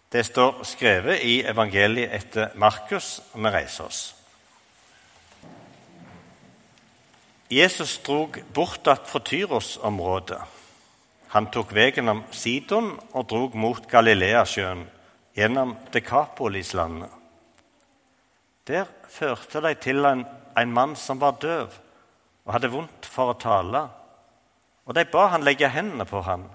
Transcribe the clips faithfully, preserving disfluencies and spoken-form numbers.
Det står skrevet i evangeliet etter Markus, og vi reiser oss. Jesus drog bortatt fra Tyros-området. Han tok veien om Sidon og drog mot Galileasjøen gjennom Dekapolislandet. Der førte de til en, en mann som var døv og hadde vondt for å tale, og de ba han legge hendene på han.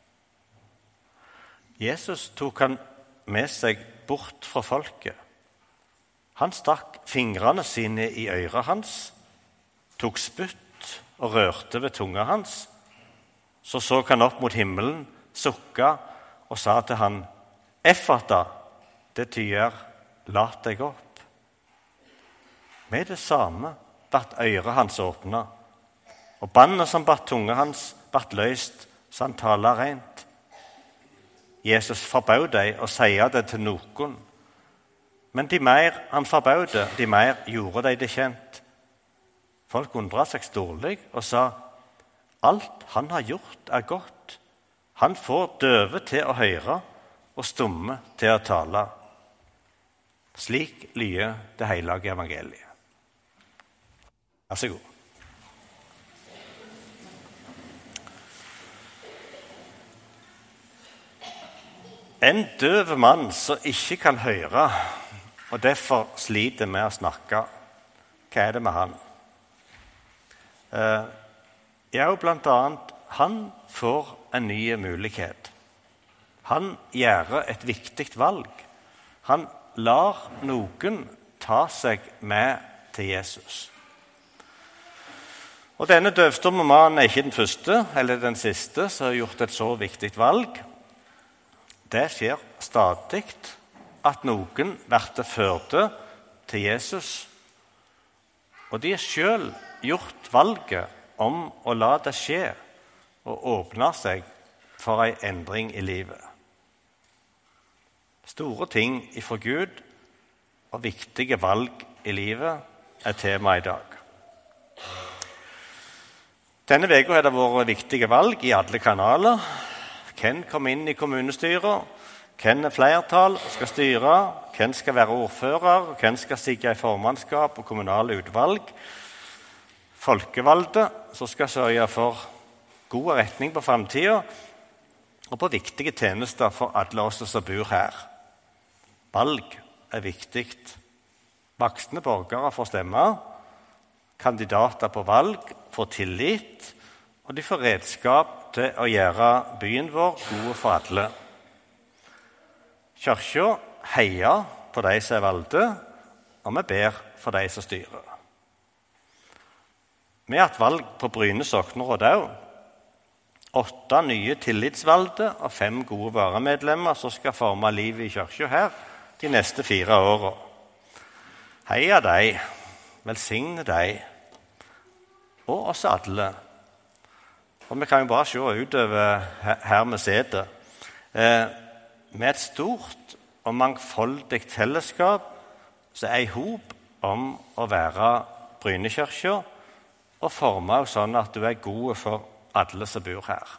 Jesus tok han med seg bort fra folket. Han stakk fingrene sine i øret hans, tok spytt og rørte ved tunga hans. Så så han opp mot himmelen, sukka og sa til han, «Effata», det tyder, «lat deg opp». Med det samme bart øret hans åpna, og bandet som bart tunga hans bart løst, så han taler rent. Jesus forbød deg å si det til noen, men de mer han forbød det, de mer gjorde de det kjent. Folk undret seg storlig og sa, «Alt han har gjort er godt. Han får døve til å høre og stumme til å tale». Slik lyder det hellige evangeliet. Vær så god. En døv mann som ikke kan høre, og derfor sliter med å snakke. Hva er det med han? Eh, ja, blant annet, han får en ny mulighet. Han gjør et viktig valg. Han lar noen ta seg med til Jesus. Og denne døvstumme mannen er ikke den første, eller den siste, som har gjort et så viktig valg. Det skjer stadig at noen blir ført til Jesus, og de har selv gjort valget om å la det skje og åpne seg for en endring i livet. Store ting ifra Gud og viktige valg i livet er tema i dag. Denne veka har det vært viktige valg i alle kanaler. Hvem kom inn i kommunestyret? Hvem er flertall skal styre? Hvem skal være ordfører? Hvem skal sitte i formannskap og kommunale utvalg? Folkevalgte som skal sørge for god retning på fremtiden og på viktige tjenester for alle oss som bor her. Valg er viktig. Voksne borgere får stemme. Kandidater på valg får tillit, og de får redskap til å gjøre byen vår god for alle. Kirken heier på de som er valgte, og vi ber for de som styrer. Vi har hatt valg på Bryne sokneråd også. Åtte nye tillitsvalgte og fem gode varamedlemmer som skal forme livet i kirken her de neste fire årene. Heia deg, velsigne deg, og oss alle. Og vi kan jo bare se utover her vi sitter. Eh, med et stort og mangfoldig fellesskap så er i hop om å være Brynekirken og forme sånn at du er god for alle som bor her.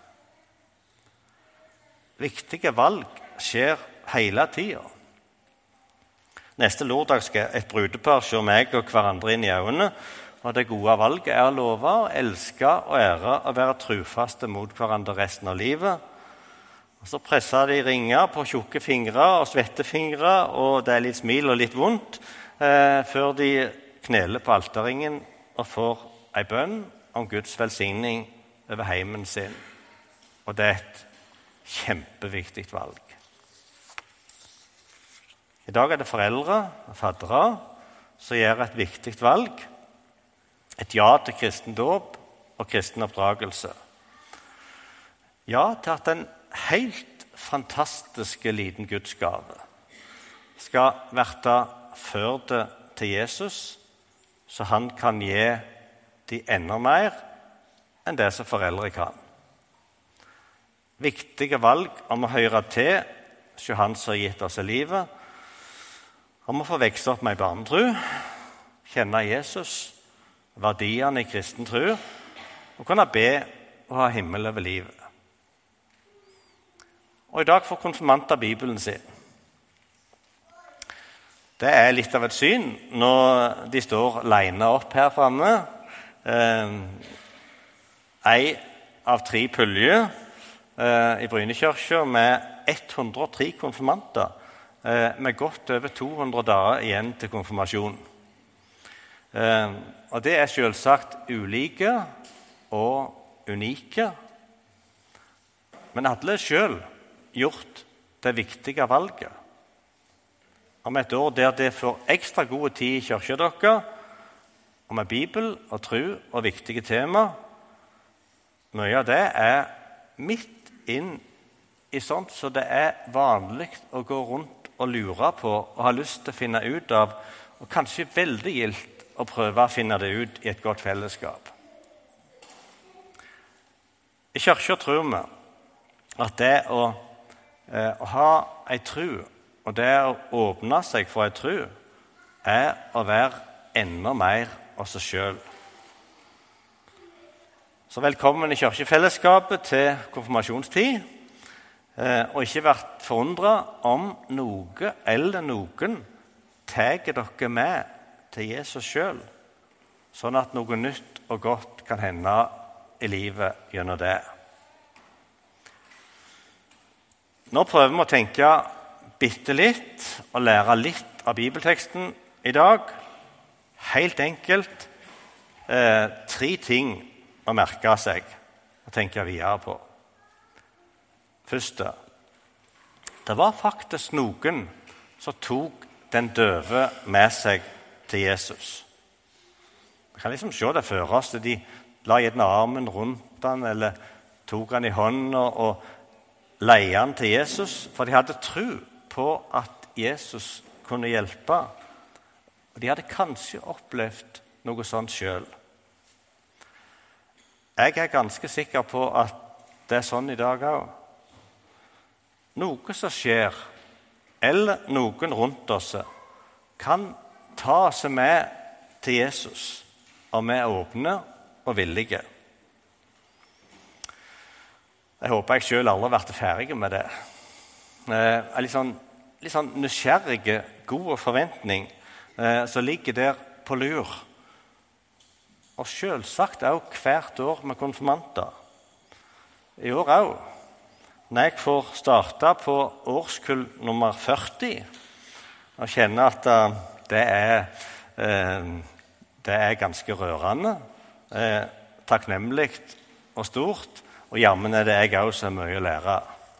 Viktige valg skjer hele tiden. Neste lørdag skal et brudepar se meg og hverandre inn i øynene, og det gode valget er å love, å elske og ære og være trufaste mot hverandre resten av livet. Og så presser de ringer på tjukke fingre og svette fingre, og det er litt smil og litt vondt, eh, før de kneler på alterringen og får en bønn om Guds velsigning over heimen sin. Og det er et kjempeviktig valg. I dag er det foreldre og faddere som gjør et viktig valg. Et ja til kristen dåp og kristen oppdragelse. Ja til at en helt fantastisk liten gudsgave skal verte ført til Jesus, så han kan gi de enda mer enn det som foreldre kan. Viktige valg om å høre til, så han som har gitt oss i livet, om å få vekse opp med en barnetro, kjenne Jesus, verdiene i kristen tro, og kunne be og ha himmel over livet. Og i dag får konfirmanter Bibelen sin. Det er litt av et syn når de står linet opp her fremme. Eh, en av tre puljer eh, i Brynekirken med hundre og tre konfirmanter, eh, med godt over to hundre dager igjen til konfirmasjon. Eh, og det er selvsagt ulike og unike, men alle selv gjort det viktige valget. Om et år der det får ekstra god tid i kirken dere, og med Bibel og tro og viktige tema, mye av det er midt inn i sånt så det er vanlig å gå rundt og lure på og ha lyst til å finne ut av, og kanskje veldig gildt å prøve å finne det ut i et godt fellesskap. I kirken tror vi at det å, eh, å ha en tro, og det å åpne seg for en tro, er å være enda mer av seg selv. Så velkommen i kirkefellesskapet til konfirmasjonstid, eh, og ikke vært forundret om noe eller noen tar dere med til Jesus selv, sånn at noe nytt og godt kan hende i livet gjennom det. Nå prøver vi å tenke bitte litt og lære litt av bibelteksten i dag. Helt enkelt eh, tre ting å merke seg og tenke videre på. Første, det var faktisk noen som tok den døve med seg til Jesus. Vi kan liksom se det for oss. De la gjerne armen rundt han, eller tok han i hånden og leie han til Jesus, for de hadde tro på at Jesus kunne hjelpe. Og de hadde kanskje opplevd noe sånt selv. Jeg er ganske sikker på at det er sånn i dag også. Noe som skjer, eller noen rundt oss, kan ta oss med til Jesus, og vi er åpne og villige. Jeg håper jeg selv aldri har vært ferdig med det. Jeg er litt sånn, litt sånn nysgjerrig, god forventning, eh, som ligger der på lur. Og selvsagt også hvert år med konfirmanter. I år også. Når jeg får starte på årskull nummer førti, og kjenner at uh, det, er, uh, det er ganske rørende, uh, takknemlig og stort, og jammen er det jeg også har mye å lære.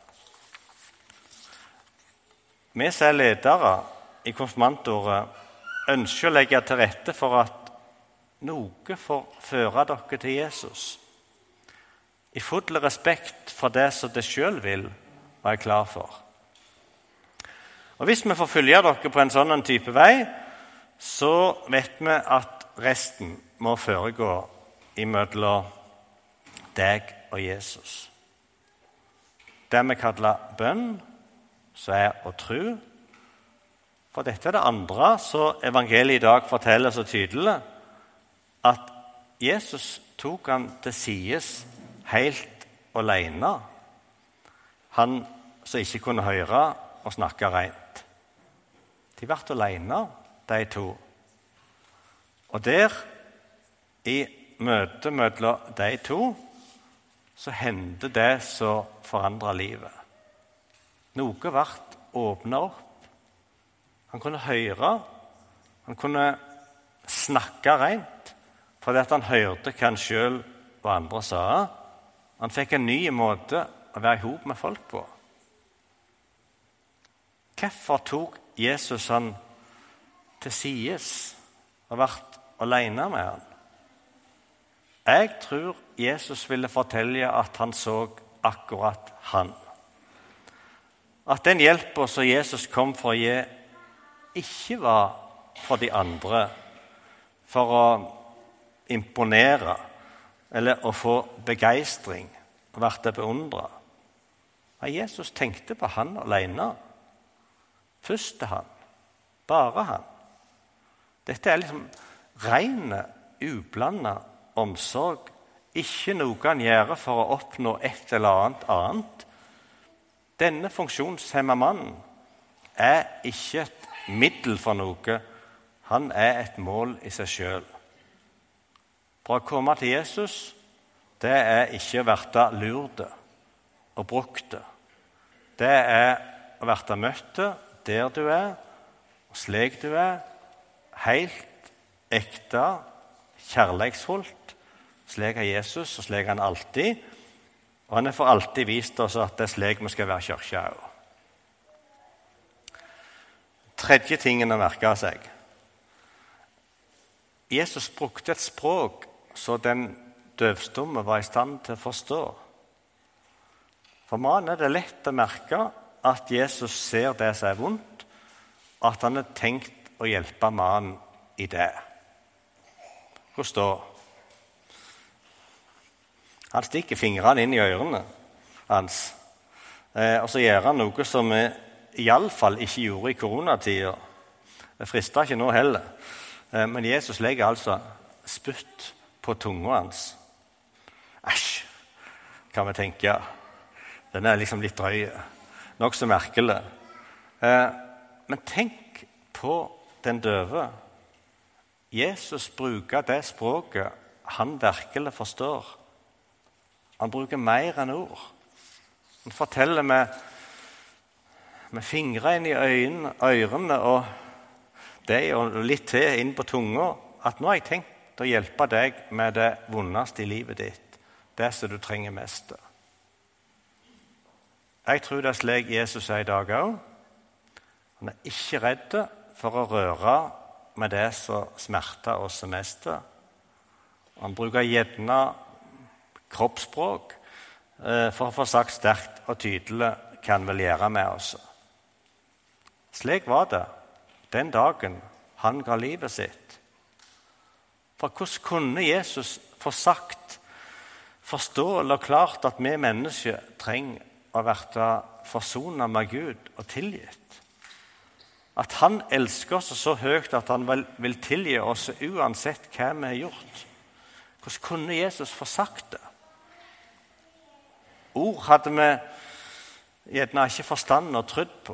Vi som er ledere i konfirmantåret ønsker å legge til rette for at noe får føre dere til Jesus, i full respekt for det som det selv vil være klar for. Og hvis vi får følge dere på en sånn type vei, så vet vi at resten må foregå imellom deg og Jesus. Det vi kaller bønn, så er å tro. For dette er det andre, så evangeliet i dag forteller så tydelig at Jesus tok han til sides helt alene. Han som ikke kunne høre og snakke rent. De ble alene, de to. Og der, i møte mellom de to, så hendte det som forandret livet. Noe ble åpnet opp. Han kunne høre, han kunne snakke rent, fordi han hørte hva han selv og andre sa. Han fikk en ny måte å være ihop med folk på. Hvorfor tok Jesus han til sides og ble alene med han? Jeg tror Jesus ville fortelle at han så akkurat han. At den hjelpen som Jesus kom for å gi, ikke var for de andre, for å imponere, eller å få begeistring og være beundret. Men Jesus tenkte på han alene. Først til han. Bare han. Dette er liksom rene, ublandet omsorg. Ikke noe han gjør for å oppnå et eller annet annet. Denne funksjonshemmede mannen er ikke et middel for noe. Han er et mål i seg selv. For å komme til Jesus, det er ikke å verte lurt og brukt. Det er å verte møtt der du er, og slik du er, helt ekte, kjærleiksfullt, slik er Jesus, og slik er han alltid. Og han har for alltid vist oss at det er slik vi skal være kirke også. Tredje tingen å merke seg. Jesus brukte et språk så den døvstumme var i stand til å forstå. For mannen er det lett å merke at Jesus ser det som er vondt, at han har tenkt å hjelpe mannen i det. Hvordan da? Han stikker fingrene inn i ørene hans, og så gjør han noe som vi i alle fall ikke gjorde i koronatiden. Det frister ikke nå heller. Men Jesus legger altså spytt på tunga hans. Æsj, kan vi tenke. Den er liksom litt drøy. Nok så merkelig. Men tenk på den døve. Jesus bruker det språket han virkelig forstår. Han bruker mer enn ord. Han forteller med, med fingre inn i øynene, ørene og det og litt til inn på tunga, at nå har jeg tenkt å hjelpe deg med det vondeste i livet ditt, det som du trenger mest. Jeg tror det er slik Jesus er i dag også. Han er ikke redd for å røre med det som smerter oss mest. Han bruker gjerne kroppsspråk for å få sagt sterkt og tydelig hva han vil gjøre med oss. Slik var det den dagen han ga livet sitt. For hvordan kunne Jesus få sagt, forstå eller klart at vi mennesker trenger å være forsonet med Gud og tilgitt? At han elsker oss så høyt at han vil, vil tilgi oss uansett hva vi har gjort. Hvordan kunne Jesus få sagt det? Ord hadde vi gjerne ikke forstand og trodd på.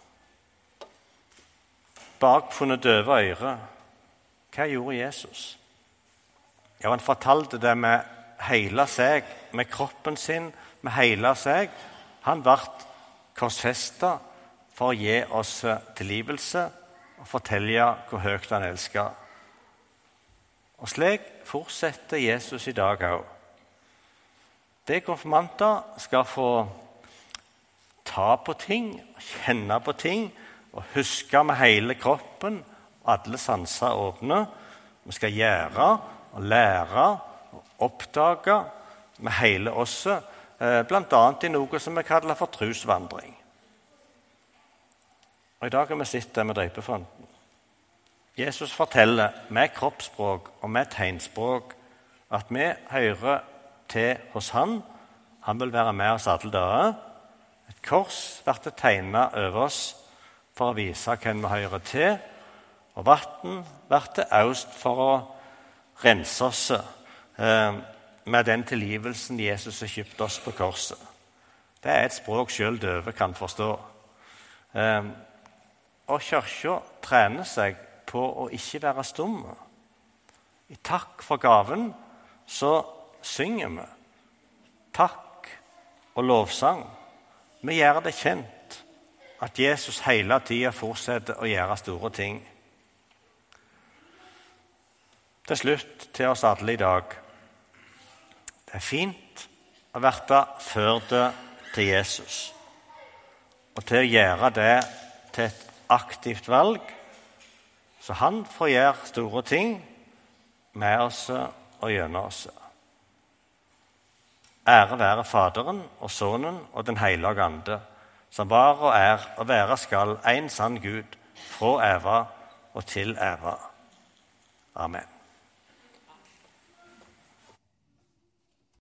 Bakfunnet døve øyre. Hva gjorde Jesus? Ja, han fortalte det med hele seg, med kroppen sin, med hele seg. Han ble korsfestet for å gi oss tilgivelse og fortelle hvor høyt han elsker. Og slik fortsetter Jesus i dag også. Det konfirmanter skal få ta på ting, kjenne på ting, og huske med hele kroppen, alle sanser åpne. Vi skal gjøre og lære og oppdage med hele osset, blant annet i noe som vi kaller for trosvandring. Og i dag har vi sett det med døypefonten. Jesus forteller med kroppsspråk og med tegnspråk at vi hører til hos han. Han vil være med oss alle dager. Et kors blir tegnet over oss for å vise hvem vi hører til, og vatten blir øst for å rense oss eh, med den tilgivelsen Jesus har kjøpt oss på korset. Det er et språk selv døve kan forstå. Eh, og kirken trener seg på å ikke være stumme. I takk for gaven så synger vi. Takk og lovsang. Vi gjør det kjent at Jesus hele tiden fortsetter å gjøre store ting. Til slutt til oss alle i dag. Det er fint å være ført til Jesus, og til å gjøre det til et aktivt valg, så han får gjøre store ting med oss og gjennom oss. Ære være Faderen og Sønnen og den hellige Ande, som var og er og være skal en sann Gud, fra æva og til æva. Amen.